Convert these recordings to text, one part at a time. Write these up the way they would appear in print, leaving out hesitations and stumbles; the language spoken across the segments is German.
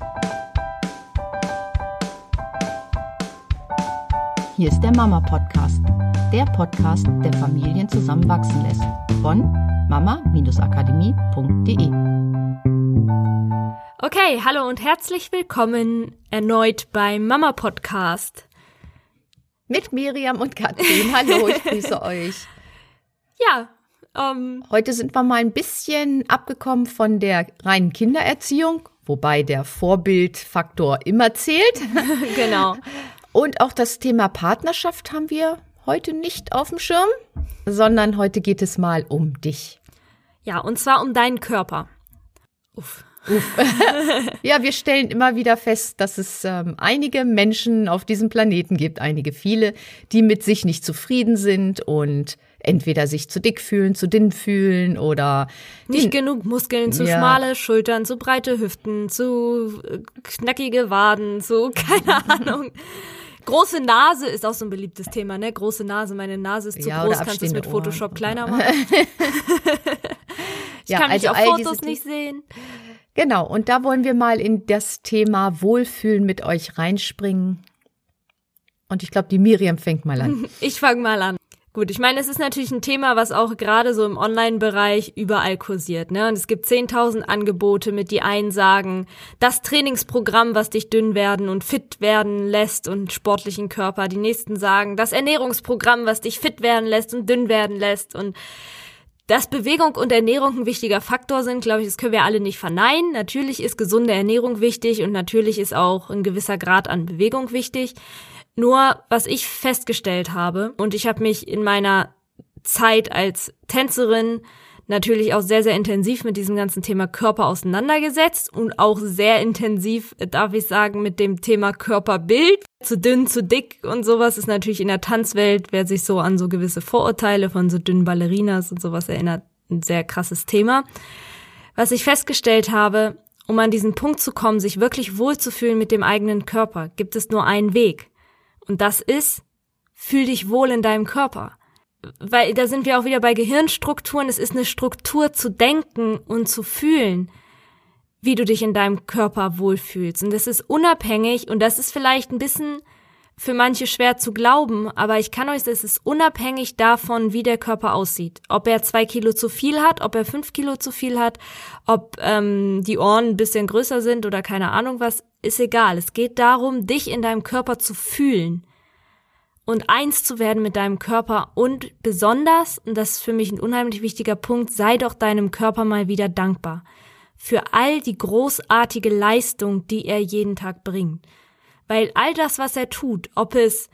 Hier ist der Mama-Podcast, der Podcast, der Familien zusammenwachsen lässt. Von mama-akademie.de. Okay, hallo und herzlich willkommen erneut beim Mama-Podcast. Mit Miriam und Katrin. Hallo, ich grüße euch. Ja, heute sind wir mal ein bisschen abgekommen von der reinen Kindererziehung, wobei der Vorbildfaktor immer zählt. Genau. Und auch das Thema Partnerschaft haben wir heute nicht auf dem Schirm, sondern heute geht es mal um dich. Ja, und zwar um deinen Körper. Uff. Ja, wir stellen immer wieder fest, dass es einige Menschen auf diesem Planeten gibt, viele, die mit sich nicht zufrieden sind und entweder sich zu dick fühlen, zu dünn fühlen oder nicht genug Muskeln, zu schmale Schultern, zu breite Hüften, zu knackige Waden, zu keine Ahnung. Große Nase ist auch so ein beliebtes Thema, ne? Große Nase, meine Nase ist zu groß, kannst du es mit Photoshop kleiner machen? Ich kann mich auf Fotos nicht sehen. Genau, und da wollen wir mal in das Thema Wohlfühlen mit euch reinspringen. Und ich glaube, die Miriam fängt mal an. Ich fange mal an. Gut, ich meine, es ist natürlich ein Thema, was auch gerade so im Online-Bereich überall kursiert, ne? Und es gibt 10.000 Angebote, mit die einen sagen, das Trainingsprogramm, was dich dünn werden und fit werden lässt und sportlichen Körper. Die nächsten sagen, das Ernährungsprogramm, was dich fit werden lässt und dünn werden lässt. Und dass Bewegung und Ernährung ein wichtiger Faktor sind, glaube ich, das können wir alle nicht verneinen. Natürlich ist gesunde Ernährung wichtig und natürlich ist auch ein gewisser Grad an Bewegung wichtig. Nur, was ich festgestellt habe, und ich habe mich in meiner Zeit als Tänzerin natürlich auch sehr, sehr intensiv mit diesem ganzen Thema Körper auseinandergesetzt und auch sehr intensiv, darf ich sagen, mit dem Thema Körperbild. Zu dünn, zu dick und sowas ist natürlich in der Tanzwelt, wer sich so an so gewisse Vorurteile von so dünnen Ballerinas und sowas erinnert, ein sehr krasses Thema. Was ich festgestellt habe, um an diesen Punkt zu kommen, sich wirklich wohlzufühlen mit dem eigenen Körper, gibt es nur einen Weg. Und das ist, fühl dich wohl in deinem Körper. Weil da sind wir auch wieder bei Gehirnstrukturen. Es ist eine Struktur zu denken und zu fühlen, wie du dich in deinem Körper wohlfühlst. Und das ist unabhängig, und das ist vielleicht ein bisschen für manche schwer zu glauben, aber ich kann euch sagen, es ist unabhängig davon, wie der Körper aussieht. Ob er 2 Kilo zu viel hat, ob er 5 Kilo zu viel hat, ob die Ohren ein bisschen größer sind oder keine Ahnung was, ist egal. Es geht darum, dich in deinem Körper zu fühlen und eins zu werden mit deinem Körper. Und besonders, und das ist für mich ein unheimlich wichtiger Punkt, sei doch deinem Körper mal wieder dankbar für all die großartige Leistung, die er jeden Tag bringt. Weil all das, was er tut, ob es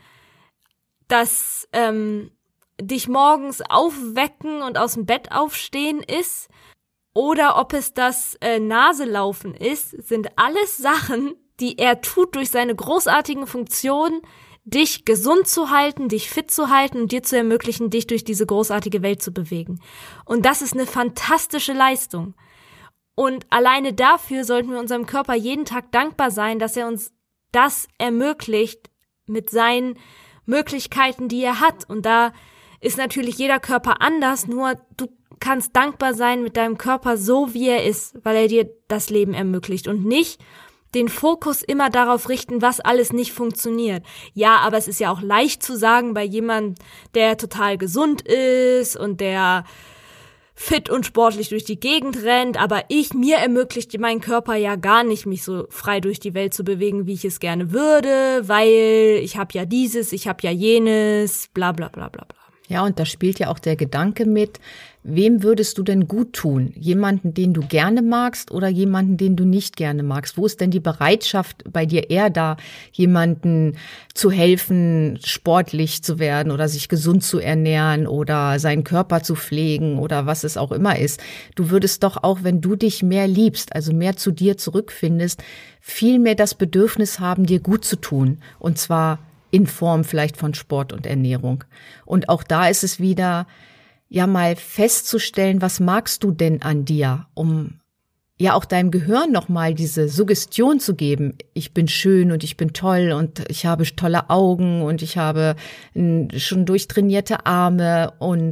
das dich morgens aufwecken und aus dem Bett aufstehen ist oder ob es das Naselaufen ist, sind alles Sachen, die er tut durch seine großartigen Funktionen, dich gesund zu halten, dich fit zu halten und dir zu ermöglichen, dich durch diese großartige Welt zu bewegen. Und das ist eine fantastische Leistung. Und alleine dafür sollten wir unserem Körper jeden Tag dankbar sein, dass er uns das ermöglicht mit seinen Möglichkeiten, die er hat. Und da ist natürlich jeder Körper anders, nur du kannst dankbar sein mit deinem Körper so, wie er ist, weil er dir das Leben ermöglicht und nicht den Fokus immer darauf richten, was alles nicht funktioniert. Ja, aber es ist ja auch leicht zu sagen bei jemandem, der total gesund ist und der fit und sportlich durch die Gegend rennt, aber mir ermöglicht mein Körper ja gar nicht, mich so frei durch die Welt zu bewegen, wie ich es gerne würde, weil ich habe ja dieses, ich habe ja jenes, bla bla bla bla bla. Ja, und da spielt ja auch der Gedanke mit, wem würdest du denn gut tun? Jemanden, den du gerne magst oder jemanden, den du nicht gerne magst? Wo ist denn die Bereitschaft bei dir eher da, jemanden zu helfen, sportlich zu werden oder sich gesund zu ernähren oder seinen Körper zu pflegen oder was es auch immer ist? Du würdest doch auch, wenn du dich mehr liebst, also mehr zu dir zurückfindest, viel mehr das Bedürfnis haben, dir gut zu tun. Und zwar in Form vielleicht von Sport und Ernährung. Und auch da ist es wieder, ja mal festzustellen, was magst du denn an dir, um ja auch deinem Gehirn nochmal diese Suggestion zu geben, ich bin schön und ich bin toll und ich habe tolle Augen und ich habe schon durchtrainierte Arme und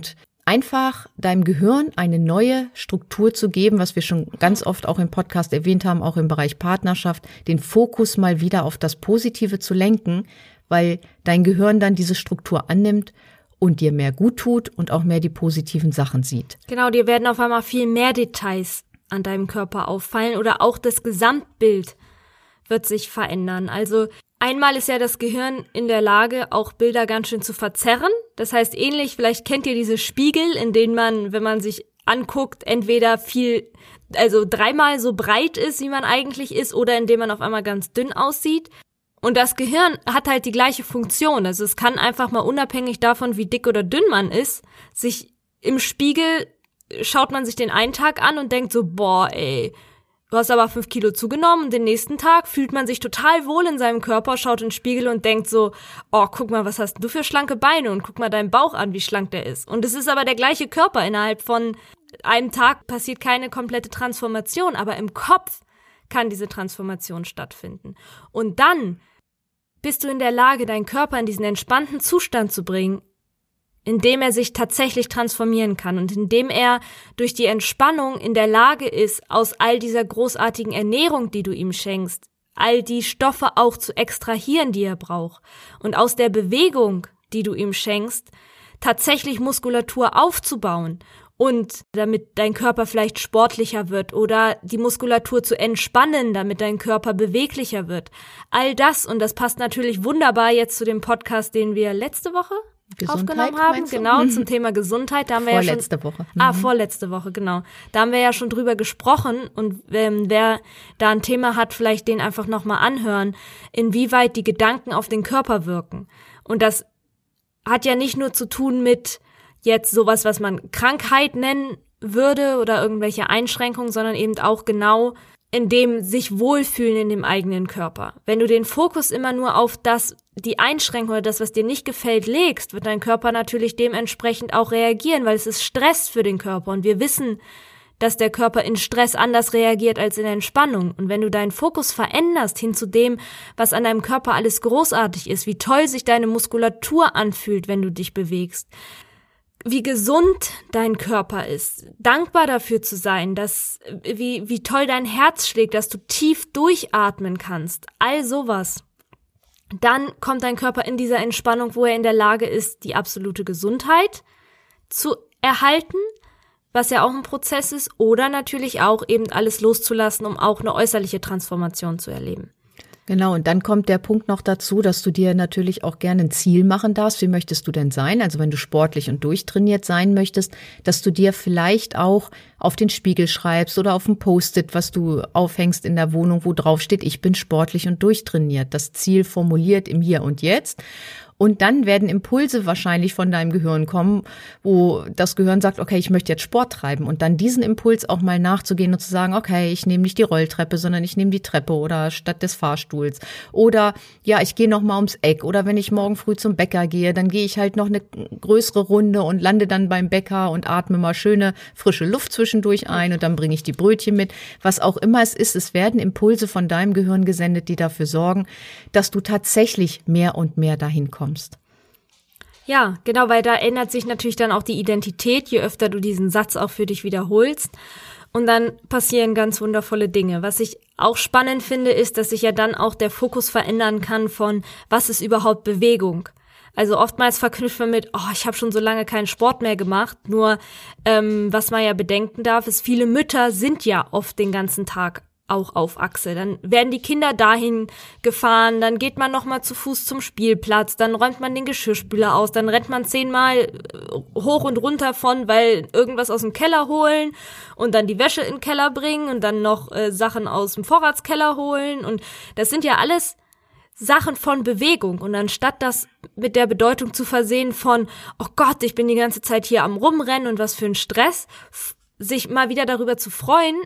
einfach deinem Gehirn eine neue Struktur zu geben, was wir schon ganz oft auch im Podcast erwähnt haben, auch im Bereich Partnerschaft, den Fokus mal wieder auf das Positive zu lenken, weil dein Gehirn dann diese Struktur annimmt und dir mehr gut tut und auch mehr die positiven Sachen sieht. Genau, dir werden auf einmal viel mehr Details an deinem Körper auffallen oder auch das Gesamtbild wird sich verändern. Also einmal ist ja das Gehirn in der Lage, auch Bilder ganz schön zu verzerren. Das heißt, ähnlich, vielleicht kennt ihr diese Spiegel, in denen man, wenn man sich anguckt, entweder dreimal so breit ist, wie man eigentlich ist, oder indem man auf einmal ganz dünn aussieht. Und das Gehirn hat halt die gleiche Funktion. Also es kann einfach mal unabhängig davon, wie dick oder dünn man ist, sich im Spiegel schaut man sich den einen Tag an und denkt so, boah, ey, du hast aber 5 Kilo zugenommen und den nächsten Tag fühlt man sich total wohl in seinem Körper, schaut in den Spiegel und denkt so, oh, guck mal, was hast du für schlanke Beine und guck mal deinen Bauch an, wie schlank der ist. Und es ist aber der gleiche Körper. Innerhalb von einem Tag passiert keine komplette Transformation, aber im Kopf kann diese Transformation stattfinden. Und dann bist du in der Lage, deinen Körper in diesen entspannten Zustand zu bringen, in dem er sich tatsächlich transformieren kann und in dem er durch die Entspannung in der Lage ist, aus all dieser großartigen Ernährung, die du ihm schenkst, all die Stoffe auch zu extrahieren, die er braucht und aus der Bewegung, die du ihm schenkst, tatsächlich Muskulatur aufzubauen und damit dein Körper vielleicht sportlicher wird oder die Muskulatur zu entspannen, damit dein Körper beweglicher wird. All das, und das passt natürlich wunderbar jetzt zu dem Podcast, den wir letzte Woche aufgenommen haben, genau, zum Thema Gesundheit. Da haben wir vorletzte Woche. Vorletzte Woche, genau. Da haben wir ja schon drüber gesprochen und wer da ein Thema hat, vielleicht den einfach nochmal anhören, inwieweit die Gedanken auf den Körper wirken. Und das hat ja nicht nur zu tun mit jetzt sowas, was man Krankheit nennen würde oder irgendwelche Einschränkungen, sondern eben auch genau in dem sich wohlfühlen in dem eigenen Körper. Wenn du den Fokus immer nur auf die Einschränkung oder das, was dir nicht gefällt, legst, wird dein Körper natürlich dementsprechend auch reagieren, weil es ist Stress für den Körper und wir wissen, dass der Körper in Stress anders reagiert als in Entspannung. Und wenn du deinen Fokus veränderst hin zu dem, was an deinem Körper alles großartig ist, wie toll sich deine Muskulatur anfühlt, wenn du dich bewegst, wie gesund dein Körper ist, dankbar dafür zu sein, wie toll dein Herz schlägt, dass du tief durchatmen kannst, all sowas. Dann kommt dein Körper in dieser Entspannung, wo er in der Lage ist, die absolute Gesundheit zu erhalten, was ja auch ein Prozess ist, oder natürlich auch eben alles loszulassen, um auch eine äußerliche Transformation zu erleben. Genau, und dann kommt der Punkt noch dazu, dass du dir natürlich auch gerne ein Ziel machen darfst. Wie möchtest du denn sein? Also wenn du sportlich und durchtrainiert sein möchtest, dass du dir vielleicht auch auf den Spiegel schreibst oder auf ein Post-it, was du aufhängst in der Wohnung, wo drauf steht, ich bin sportlich und durchtrainiert. Das Ziel formuliert im Hier und Jetzt. Und dann werden Impulse wahrscheinlich von deinem Gehirn kommen, wo das Gehirn sagt, okay, ich möchte jetzt Sport treiben. Und dann diesen Impuls auch mal nachzugehen und zu sagen, okay, ich nehme nicht die Rolltreppe, sondern ich nehme die Treppe oder statt des Fahrstuhls. Oder ja, ich gehe noch mal ums Eck. Oder wenn ich morgen früh zum Bäcker gehe, dann gehe ich halt noch eine größere Runde und lande dann beim Bäcker und atme mal schöne frische Luft zwischendurch ein und dann bringe ich die Brötchen mit. Was auch immer es ist, es werden Impulse von deinem Gehirn gesendet, die dafür sorgen, dass du tatsächlich mehr und mehr dahin kommst. Ja, genau, weil da ändert sich natürlich dann auch die Identität, je öfter du diesen Satz auch für dich wiederholst. Und dann passieren ganz wundervolle Dinge. Was ich auch spannend finde, ist, dass sich ja dann auch der Fokus verändern kann von, was ist überhaupt Bewegung? Also oftmals verknüpft man mit, ich habe schon so lange keinen Sport mehr gemacht. Nur was man ja bedenken darf, ist, viele Mütter sind ja oft den ganzen Tag auch auf Achse. Dann werden die Kinder dahin gefahren, dann geht man nochmal zu Fuß zum Spielplatz, dann räumt man den Geschirrspüler aus, dann rennt man 10-mal hoch und runter weil irgendwas aus dem Keller holen und dann die Wäsche in den Keller bringen und dann noch Sachen aus dem Vorratskeller holen. Und das sind ja alles Sachen von Bewegung. Und anstatt das mit der Bedeutung zu versehen von, oh Gott, ich bin die ganze Zeit hier am Rumrennen und was für ein Stress, sich mal wieder darüber zu freuen,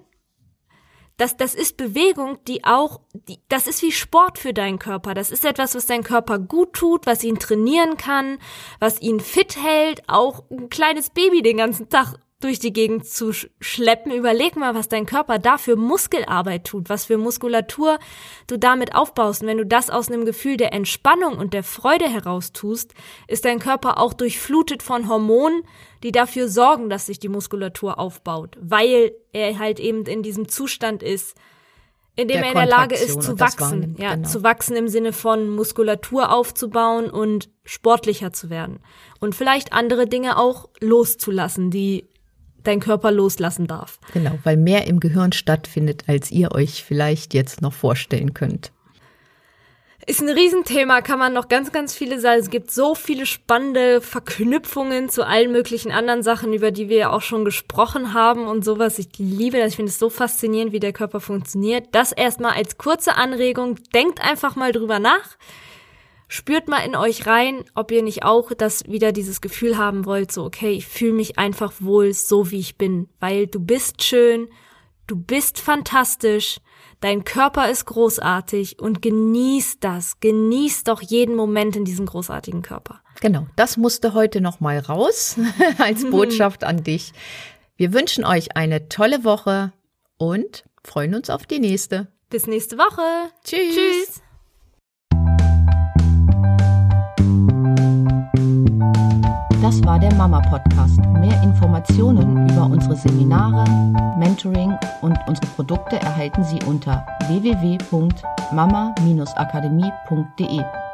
das ist Bewegung, das ist wie Sport für deinen Körper. Das ist etwas, was dein Körper gut tut, was ihn trainieren kann, was ihn fit hält. Auch ein kleines Baby den ganzen Tag durch die Gegend zu schleppen. Überleg mal, was dein Körper da für Muskelarbeit tut, was für Muskulatur du damit aufbaust. Und wenn du das aus einem Gefühl der Entspannung und der Freude heraus tust, ist dein Körper auch durchflutet von Hormonen, die dafür sorgen, dass sich die Muskulatur aufbaut, weil er halt eben in diesem Zustand ist, in dem er in der Lage ist zu wachsen. Genau. Zu wachsen im Sinne von Muskulatur aufzubauen und sportlicher zu werden. Und vielleicht andere Dinge auch loszulassen, die dein Körper loslassen darf. Genau, weil mehr im Gehirn stattfindet, als ihr euch vielleicht jetzt noch vorstellen könnt. Ist ein Riesenthema, kann man noch ganz, ganz viele sagen. Es gibt so viele spannende Verknüpfungen zu allen möglichen anderen Sachen, über die wir ja auch schon gesprochen haben und sowas. Ich liebe das, ich finde es so faszinierend, wie der Körper funktioniert. Das erstmal als kurze Anregung. Denkt einfach mal drüber nach. Spürt mal in euch rein, ob ihr nicht auch wieder dieses Gefühl haben wollt, so okay, ich fühle mich einfach wohl so, wie ich bin, weil du bist schön, du bist fantastisch, dein Körper ist großartig und genießt das, genießt doch jeden Moment in diesem großartigen Körper. Genau, das musste heute noch mal raus als Botschaft an dich. Wir wünschen euch eine tolle Woche und freuen uns auf die nächste. Bis nächste Woche. Tschüss. Tschüss. Das war der Mama-Podcast. Mehr Informationen über unsere Seminare, Mentoring und unsere Produkte erhalten Sie unter www.mama-akademie.de.